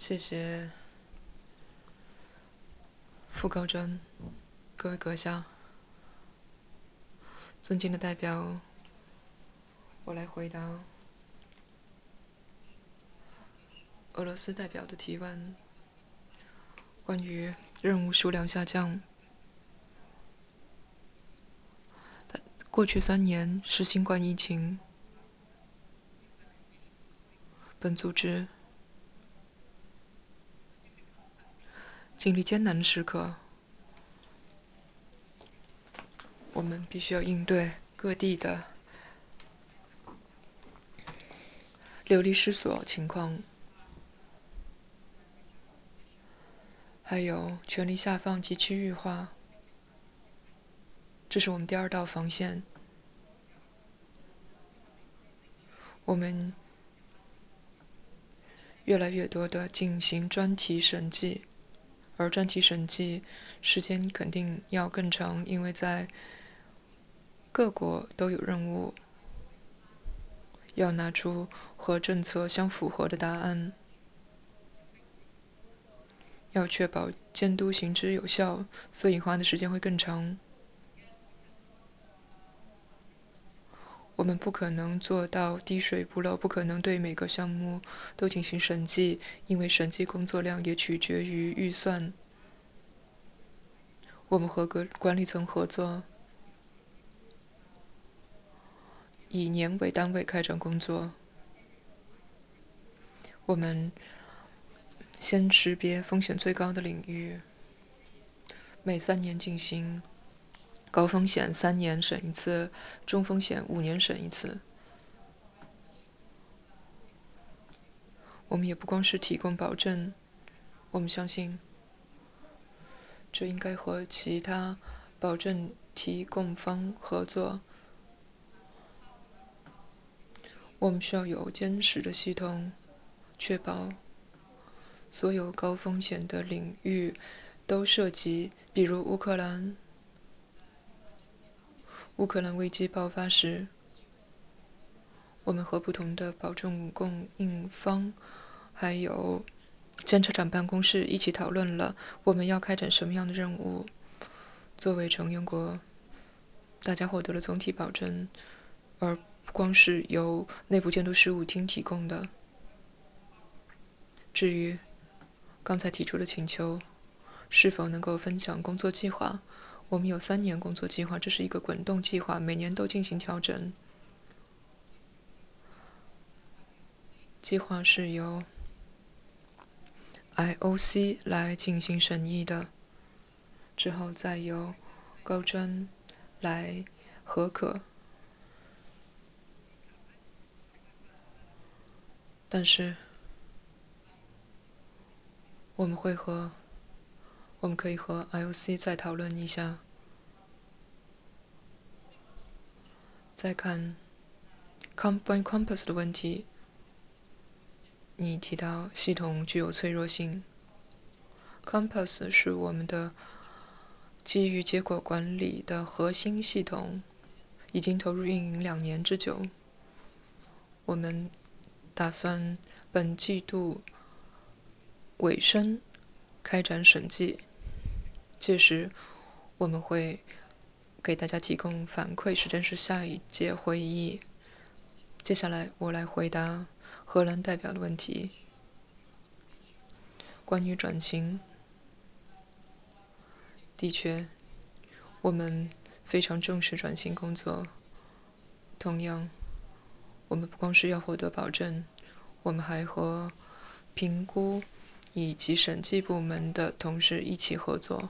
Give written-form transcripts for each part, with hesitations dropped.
谢谢傅高真，各位阁下，尊敬的代表，我来回答俄罗斯代表的提问。关于任务数量下降，过去3年是新冠疫情，本组织经历艰难的时刻，我们必须要应对各地的流离失所情况，还有权力下放及区域化，这是我们第2道防线。我们越来越多地进行专题审计，而专题审计时间肯定要更长，因为在各国都有任务，要拿出和政策相符合的答案，要确保监督行之有效，所以花的时间会更长。我们不可能做到滴水不漏，不可能对每个项目都进行审计，因为审计工作量也取决于预算。我们和管理层合作，以年为单位开展工作。我们先识别风险最高的领域，每3年进行高风险3年审一次，中风险5年审一次。我们也不光是提供保证，我们相信这应该和其他保证提供方合作。我们需要有坚实的系统，确保所有高风险的领域都涉及，比如乌克兰危机爆发时，我们和不同的保证供应方还有监察长办公室一起讨论了我们要开展什么样的任务。作为成员国，大家获得了总体保证，而不光是由内部监督事务厅提供的。至于刚才提出的请求，是否能够分享工作计划，我们有3年工作计划，这是一个滚动计划，每年都进行调整。计划是由 IOC 来进行审议的，之后再由高专来核可。但是我们可以和 IOC 再讨论一下，再看关于 Compass 的问题。你提到系统具有脆弱性， Compass 是我们的基于结果管理的核心系统，已经投入运营2年之久。我们打算本季度尾声开展审计，届时我们会给大家提供反馈，时间是下一届会议。接下来我来回答荷兰代表的问题。关于转型，的确，我们非常重视转型工作。同样，我们不光是要获得保证，我们还和评估以及审计部门的同事一起合作。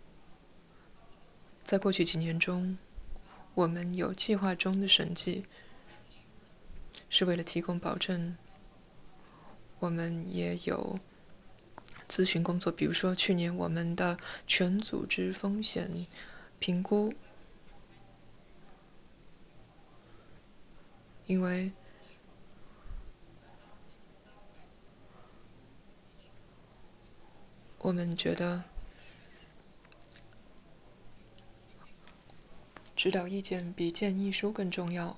在过去几年中，我们有计划中的审计，是为了提供保证。我们也有咨询工作，比如说去年我们的全组织风险评估，因为我们觉得指导意见比建议书更重要。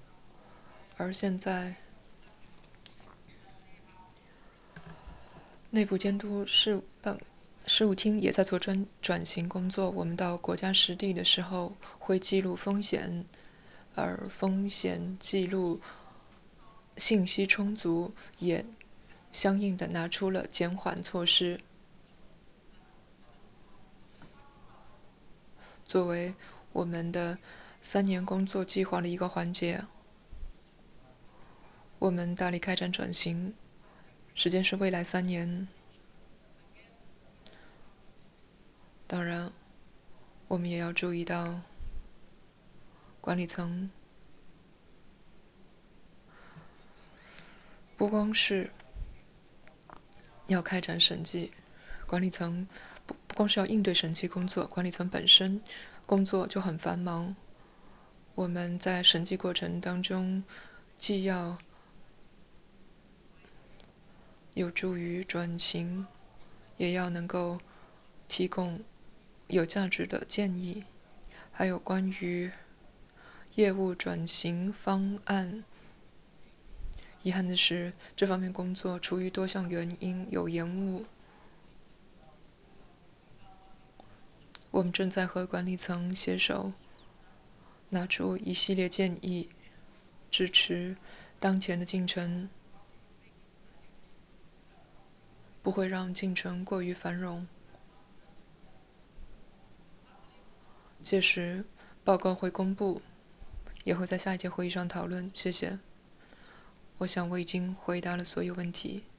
而现在内部监督事务厅也在做转型工作。我们到国家实地的时候会记录风险，而风险记录信息充足，也相应的拿出了减缓措施。作为我们的3年工作计划的一个环节，我们大力开展转型，时间是未来3年。当然，我们也要注意到管理层不光是要开展审计，管理层不光是要应对审计工作，管理层本身工作就很繁忙。我们在审计过程当中，既要有助于转型，也要能够提供有价值的建议，还有关于业务转型方案。遗憾的是，这方面工作出于多项原因有延误。我们正在和管理层携手，拿出一系列建议，支持当前的进程，不会让进程过于繁荣。届时，报告会公布，也会在下一届会议上讨论。谢谢。我想我已经回答了所有问题。